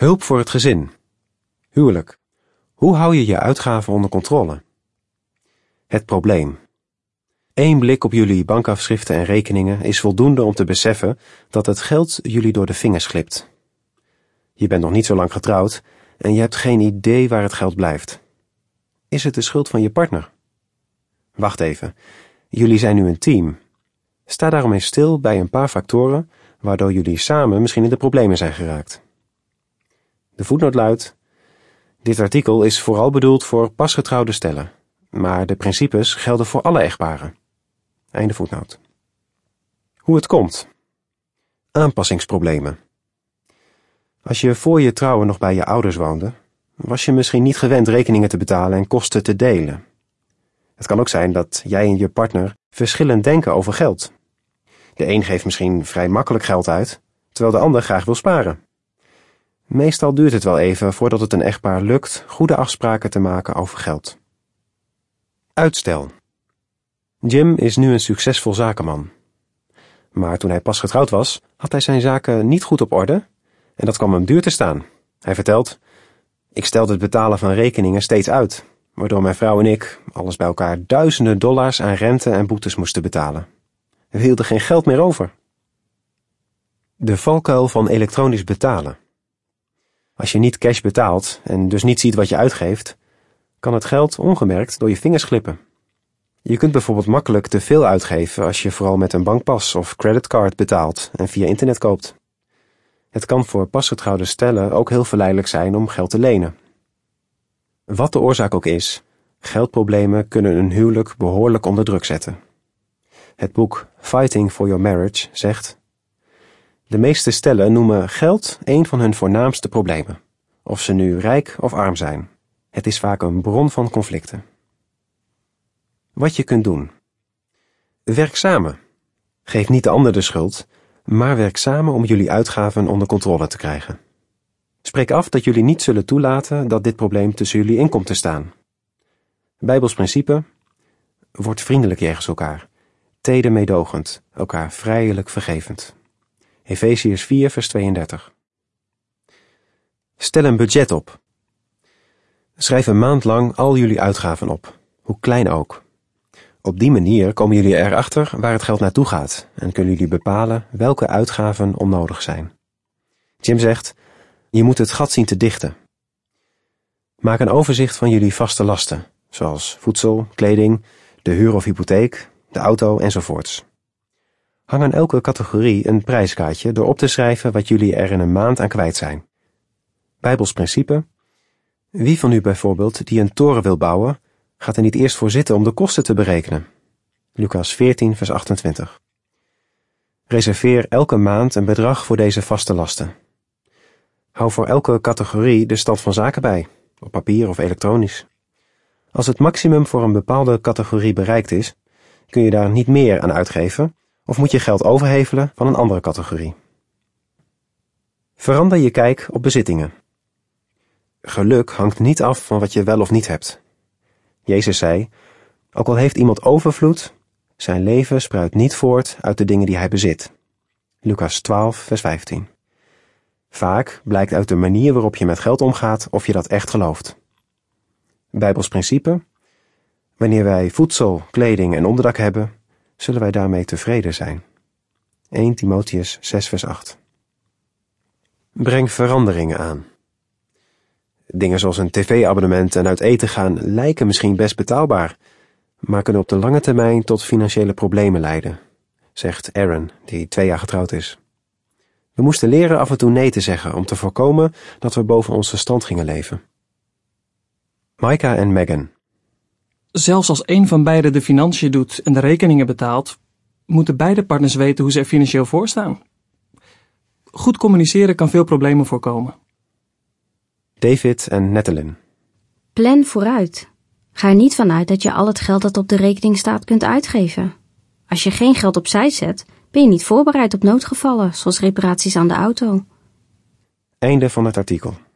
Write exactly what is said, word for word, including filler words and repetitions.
Hulp voor het gezin. Huwelijk. Hoe hou je je uitgaven onder controle? Het probleem. Eén blik op jullie bankafschriften en rekeningen is voldoende om te beseffen dat het geld jullie door de vingers glipt. Je bent nog niet zo lang getrouwd en je hebt geen idee waar het geld blijft. Is het de schuld van je partner? Wacht even, jullie zijn nu een team. Sta daarom eens stil bij een paar factoren waardoor jullie samen misschien in de problemen zijn geraakt. De voetnoot luidt: dit artikel is vooral bedoeld voor pasgetrouwde stellen, maar de principes gelden voor alle echtparen. Einde voetnoot. Hoe het komt. Aanpassingsproblemen. Als je voor je trouwen nog bij je ouders woonde, was je misschien niet gewend rekeningen te betalen en kosten te delen. Het kan ook zijn dat jij en je partner verschillend denken over geld. De een geeft misschien vrij makkelijk geld uit, terwijl de ander graag wil sparen. Meestal duurt het wel even voordat het een echtpaar lukt goede afspraken te maken over geld. Uitstel. Jim is nu een succesvol zakenman. Maar toen hij pas getrouwd was, had hij zijn zaken niet goed op orde en dat kwam hem duur te staan. Hij vertelt: ik stelde het betalen van rekeningen steeds uit, waardoor mijn vrouw en ik alles bij elkaar duizenden dollars aan rente en boetes moesten betalen. We hielden geen geld meer over. De valkuil van elektronisch betalen. Als je niet cash betaalt en dus niet ziet wat je uitgeeft, kan het geld ongemerkt door je vingers glippen. Je kunt bijvoorbeeld makkelijk te veel uitgeven als je vooral met een bankpas of creditcard betaalt en via internet koopt. Het kan voor pasgetrouwde stellen ook heel verleidelijk zijn om geld te lenen. Wat de oorzaak ook is, geldproblemen kunnen een huwelijk behoorlijk onder druk zetten. Het boek Fighting for Your Marriage zegt: de meeste stellen noemen geld een van hun voornaamste problemen, of ze nu rijk of arm zijn. Het is vaak een bron van conflicten. Wat je kunt doen. Werk samen. Geef niet de ander de schuld, maar werk samen om jullie uitgaven onder controle te krijgen. Spreek af dat jullie niet zullen toelaten dat dit probleem tussen jullie in komt te staan. Bijbels principe: word vriendelijk jegens elkaar, teder meedogend, elkaar vrijelijk vergevend. Efeziërs vier vers tweeëndertig. Stel een budget op. Schrijf een maand lang al jullie uitgaven op, hoe klein ook. Op die manier komen jullie erachter waar het geld naartoe gaat en kunnen jullie bepalen welke uitgaven onnodig zijn. Jim zegt: je moet het gat zien te dichten. Maak een overzicht van jullie vaste lasten, zoals voedsel, kleding, de huur of hypotheek, de auto enzovoorts. Hang aan elke categorie een prijskaartje door op te schrijven wat jullie er in een maand aan kwijt zijn. Bijbels principe: wie van u bijvoorbeeld die een toren wil bouwen, gaat er niet eerst voor zitten om de kosten te berekenen. Lucas veertien vers achtentwintig. Reserveer elke maand een bedrag voor deze vaste lasten. Hou voor elke categorie de stand van zaken bij, op papier of elektronisch. Als het maximum voor een bepaalde categorie bereikt is, kun je daar niet meer aan uitgeven of moet je geld overhevelen van een andere categorie. Verander je kijk op bezittingen. Geluk hangt niet af van wat je wel of niet hebt. Jezus zei: ook al heeft iemand overvloed, zijn leven spruit niet voort uit de dingen die hij bezit. Lucas twaalf vers vijftien. Vaak blijkt uit de manier waarop je met geld omgaat of je dat echt gelooft. Bijbels principe: wanneer wij voedsel, kleding en onderdak hebben, zullen wij daarmee tevreden zijn. eerste Timotheüs zes vers acht. Breng veranderingen aan. Dingen zoals een tv-abonnement en uit eten gaan lijken misschien best betaalbaar, maar kunnen op de lange termijn tot financiële problemen leiden, zegt Aaron, die twee jaar getrouwd is. We moesten leren af en toe nee te zeggen om te voorkomen dat we boven onze stand gingen leven. Micah en Megan. Zelfs als één van beiden de financiën doet en de rekeningen betaalt, moeten beide partners weten hoe ze er financieel voor staan. Goed communiceren kan veel problemen voorkomen. David en Nettelin. Plan vooruit. Ga er niet vanuit dat je al het geld dat op de rekening staat kunt uitgeven. Als je geen geld opzij zet, ben je niet voorbereid op noodgevallen, zoals reparaties aan de auto. Einde van het artikel.